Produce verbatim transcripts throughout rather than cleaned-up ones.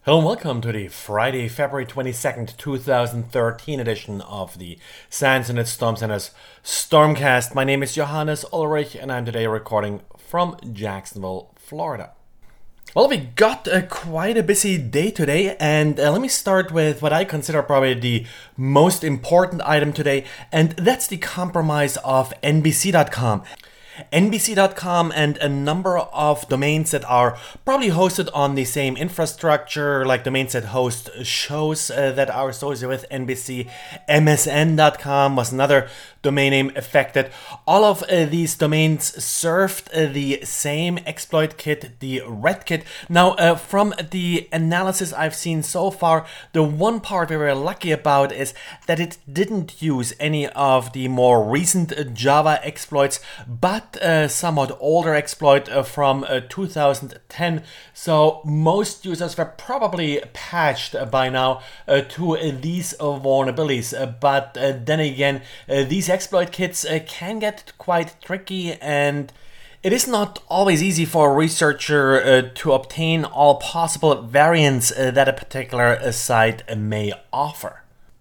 Hello and welcome to the Friday, February twenty-second, two thousand thirteen edition of the SANS and its Storm Center's Stormcast. My name is Johannes Ulrich and I'm today recording from Jacksonville, Florida. Well, we got uh, quite a busy day today, and uh, let me start with what I consider probably the most important item today, and that's the compromise of N B C dot com. N B C dot com and a number of domains that are probably hosted on the same infrastructure, like domains that host shows uh, that are associated with N B C. M S N dot com was another domain name affected. All of uh, these domains served uh, the same exploit kit, the RedKit. Now, uh, from the analysis I've seen so far, the one part we were lucky about is that it didn't use any of the more recent Java exploits, but a somewhat older exploit uh, from uh, two thousand ten. So most users were probably patched uh, by now uh, to uh, these uh, vulnerabilities. Uh, but uh, then again, uh, these exploit kits uh, can get quite tricky, and it is not always easy for a researcher uh, to obtain all possible variants uh, that a particular uh, site uh, may offer.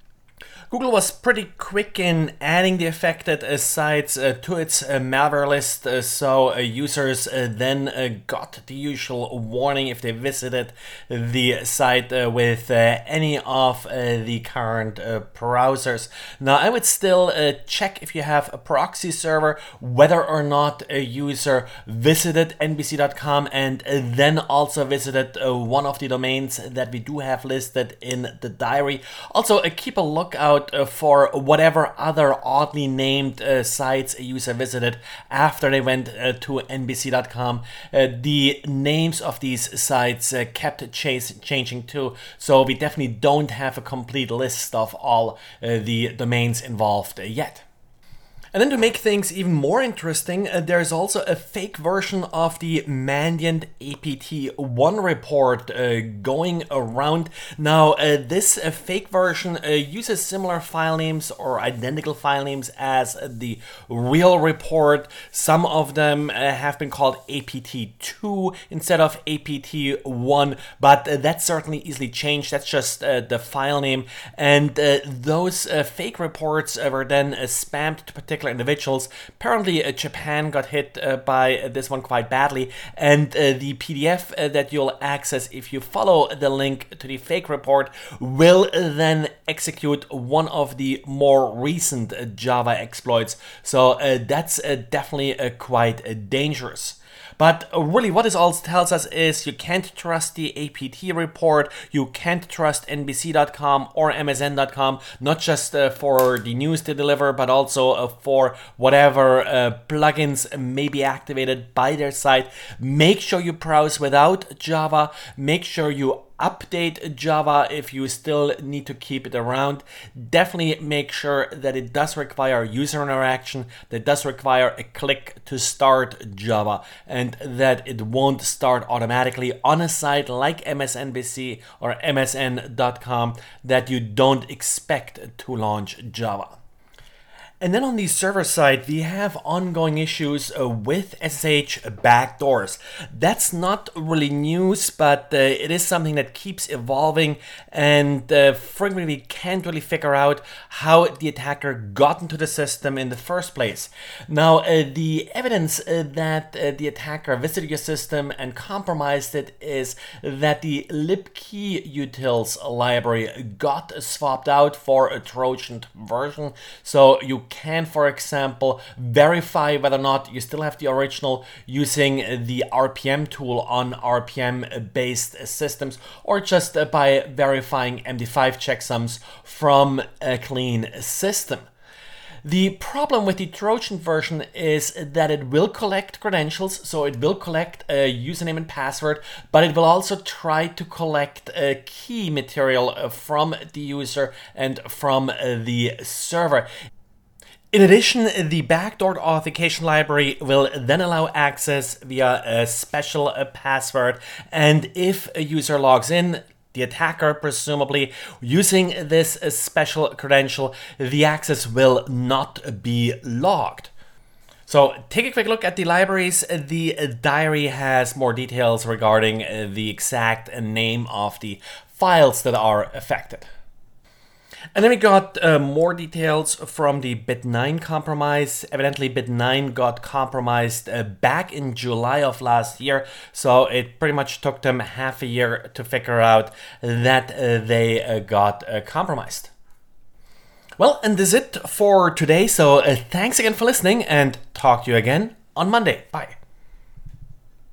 Google was pretty quick in adding the affected uh, sites uh, to its uh, malware list, uh, so uh, users uh, then uh, got the usual warning if they visited the site uh, with uh, any of uh, the current uh, browsers. Now, I would still uh, check if you have a proxy server, whether or not a user visited N B C dot com and uh, then also visited uh, one of the domains that we do have listed in the diary. Also, uh, keep a lookout Uh, for whatever other oddly named uh, sites a user visited after they went uh, to N B C dot com. Uh, the names of these sites uh, kept chase- changing too, so we definitely don't have a complete list of all uh, the domains involved uh, yet. And then to make things even more interesting, uh, there's also a fake version of the Mandiant A P T one report uh, going around. Now, uh, this uh, fake version uh, uses similar file names or identical file names as uh, the real report. Some of them uh, have been called A P T two instead of A P T one, but uh, that's certainly easily changed. That's just uh, the file name. And uh, those uh, fake reports uh, were then uh, spammed to particular individuals. Apparently, uh, Japan got hit uh, by uh, this one quite badly, and uh, the P D F uh, that you'll access if you follow the link to the fake report will uh, then execute one of the more recent uh, Java exploits. So uh, that's uh, definitely uh, quite uh, dangerous. But really what this all tells us is you can't trust the A P T report, you can't trust N B C dot com or M S N dot com, not just uh, for the news they deliver, but also uh, for whatever uh, plugins may be activated by their site. Make sure you browse without Java, make sure you update Java if you still need to keep it around. Definitely make sure that it does require user interaction, that it does require a click to start Java, and that it won't start automatically on a site like M S N B C or M S N dot com that you don't expect to launch Java. And then on the server side, we have ongoing issues uh, with S S H backdoors. That's not really news, but uh, it is something that keeps evolving, and uh, frequently we can't really figure out how the attacker got into the system in the first place. Now, uh, the evidence uh, that uh, the attacker visited your system and compromised it is that the libkeyutils library got swapped out for a Trojan version, so you can, for example, verify whether or not you still have the original using the R P M tool on R P M-based systems, or just by verifying M D five checksums from a clean system. The problem with the Trojan version is that it will collect credentials, so it will collect a username and password, but it will also try to collect a key material from the user and from the server. In addition, the backdoor authentication library will then allow access via a special uh, password, and if a user logs in, the attacker presumably using this uh, special credential, the access will not be logged. So take a quick look at the libraries. The diary has more details regarding the exact name of the files that are affected. And then we got uh, more details from the bit nine compromise. Evidently bit nine got compromised uh, back in July of last year, so it pretty much took them half a year to figure out that uh, they uh, got uh, compromised. Well, and this is it for today, so uh, thanks again for listening, and talk to you again on Monday. Bye.